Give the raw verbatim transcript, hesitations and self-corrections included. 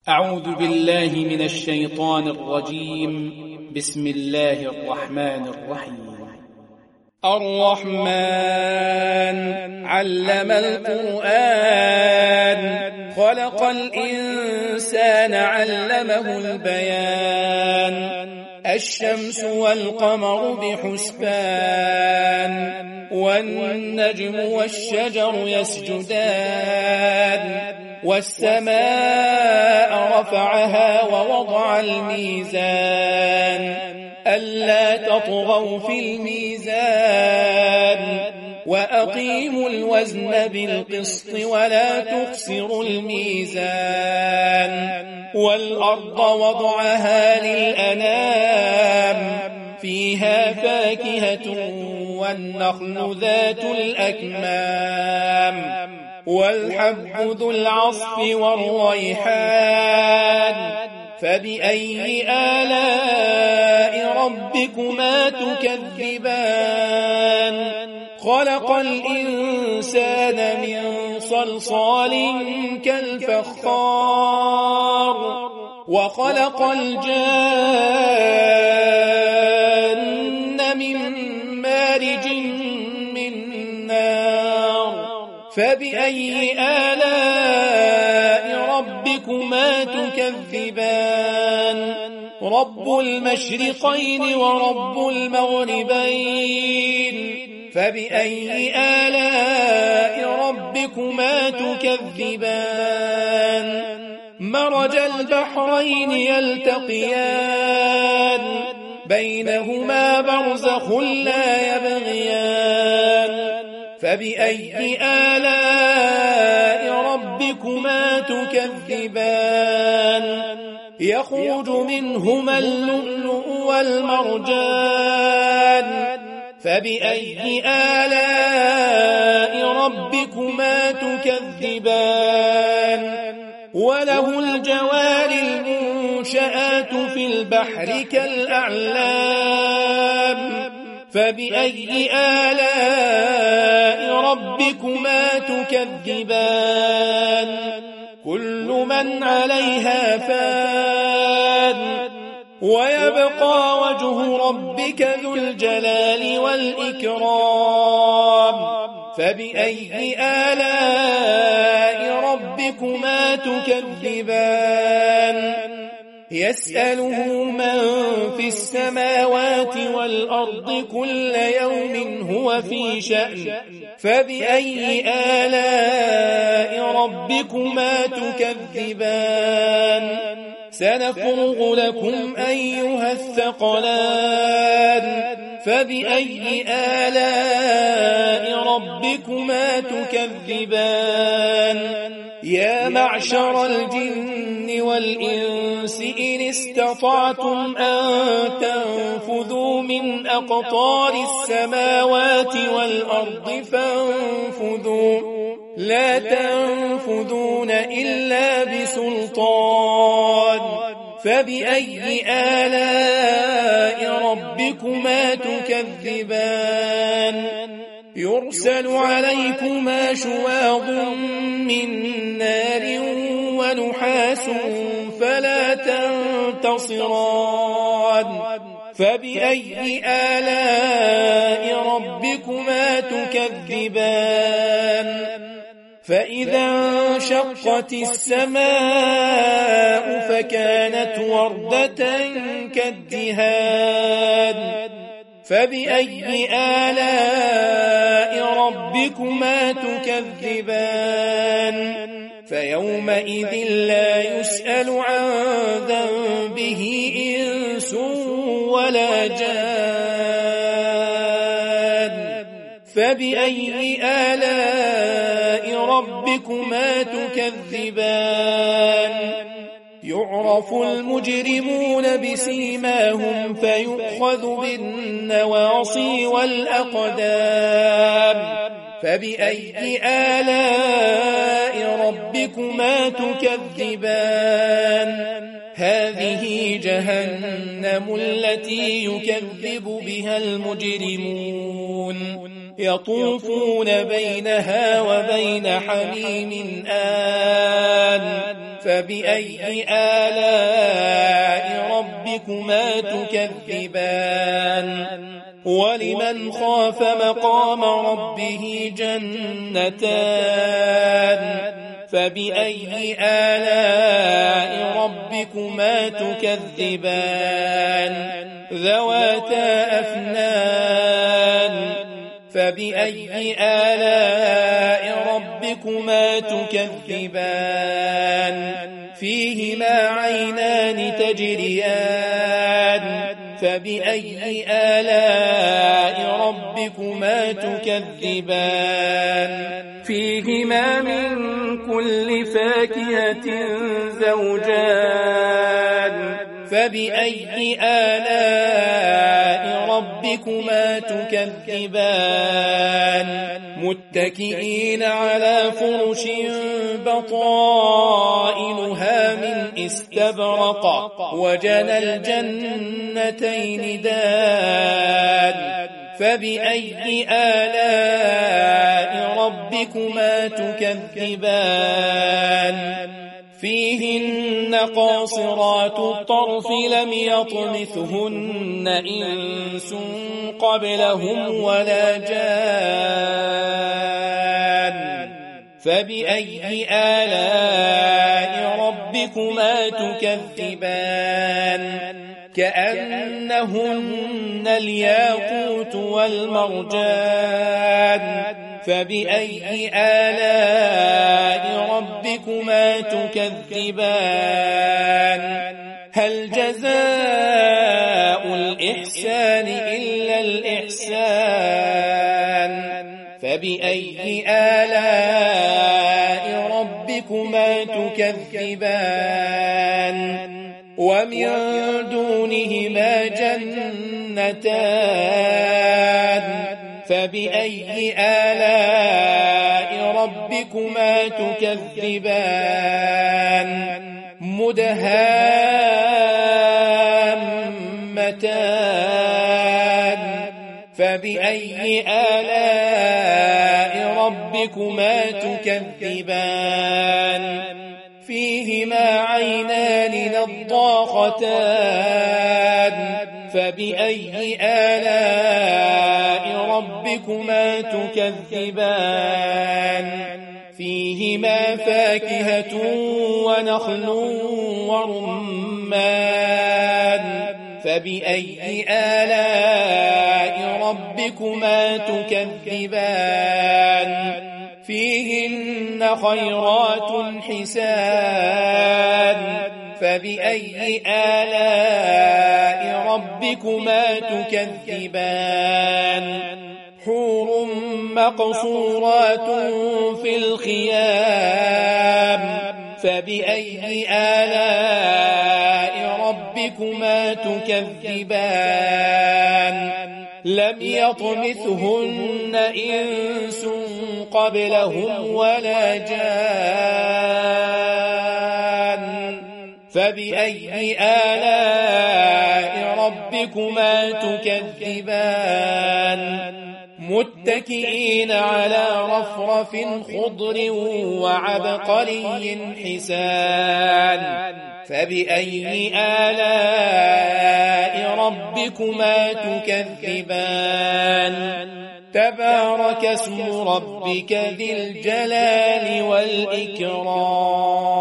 أعوذ بالله من الشيطان الرجيم. بسم الله الرحمن الرحيم. الرحمن علم القرآن خلق الإنسان علمه البيان الشمس والقمر بحسبان والنجم والشجر يسجدان والسماء رفعها ووضع الميزان ألا تطغوا في الميزان وأقيموا الوزن بالقسط ولا تخسروا الميزان والأرض وضعها للأنام فيها فاكهة والنخل ذات الأكمام والحب ذو العصف والريحان فبأي آلاء ربكما تكذبان خلق الإنسان من صلصال كالفخار وخلق الجان من مارج من نار فبأي آلاء ربكما تكذبان رب المشرقين ورب المغربين فبأي آلاء ربكما تكذبان مرج البحرين يلتقيان بينهما برزخ لا يبغيان فبأي آلاء ربكما تكذبان يخرج منهما اللؤلؤ والمرجان فبأي آلاء ربكما تكذبان وله الجوار المنشآت في البحر كالأعلام فبأي آلاء ربكما تكذبان كل من عليها فان ويبقى وجه ربك ذو الجلال والإكرام فبأي آلاء ربكما تكذبان يسأله من في السماوات والأرض كل يوم هو في شأن فبأي آلاء ربكما تكذبان سنفرغ لكم أيها الثقلان فبأي آلاء ربكما تكذبان يا معشر الجن والإنس إن استطعتم أن تنفذوا من أقطار السماوات والأرض فانفذوا لا تنفذون إلا بسلطان فبأي آلاء ربكما تكذبان يرسل عليكما شواظ من نار ونحاس فلا تنتصران فبأي آلاء ربكما تكذبان فإذا انشقت السماء فكانت وردة كالدهان فبأي آلاء ربكما تكذبان فيومئذ لا يسأل عن ذنبه إنس ولا جان فبأي آلاء ربكما تكذبان يعرف المجرمون بسيماهم فيؤخذ بالنواصي والأقدام فبأي آلاء ربكما تكذبان هذه جهنم التي يكذب بها المجرمون يطوفون بينها وبين حميم آن فبأي آلاء ربكما تكذبان ولمن خاف مقام ربه جنتان فبأي آلاء ربكما تكذبان ذواتا أفنان فبأي آلاء ربكما تكذبان فيهما عينان تجريان فبأي آلاء ربكما تكذبان فيهما من كل فاكهة زوجان فبأي آلاء ربكما تكذبان متكئين على فرش بطائنها من استبرق وجنى الجنتين دان فبأي آلاء ربكما تكذبان فيهن قاصرات الطرف لم يطمثهن إنس قبلهم ولا جان فبأي آلاء ربكما تكذبان كأنهن الياقوت والمرجان فبأي آلاء ربكما تكذبان هل جزاء الإحسان إلا الإحسان فبأي آلاء ربكما تكذبان ومن دونهما جنتان فبأي آلاء ربكما تكذبان مدهامتان فبأي آلاء ربكما تكذبان فيهما عينان نضاختان فبأي آلاء ربكما تكذبان فيهما فاكهة ونخل ورمان فبأي آلاء ربكما تكذبان فيهن خيرات حسان فبأي آلاء ربكما تكذبان حور مقصورات في الخيام فبأي آلاء ربكما تكذبان لم يطمثهن إنس قبلهم ولا جان فبأي آلاء ربكما تكذبان متكئين على رفرف خضر وعبقري حسان فبأي آلاء ربكما تكذبان تبارك اسم ربك ذي الجلال والإكرام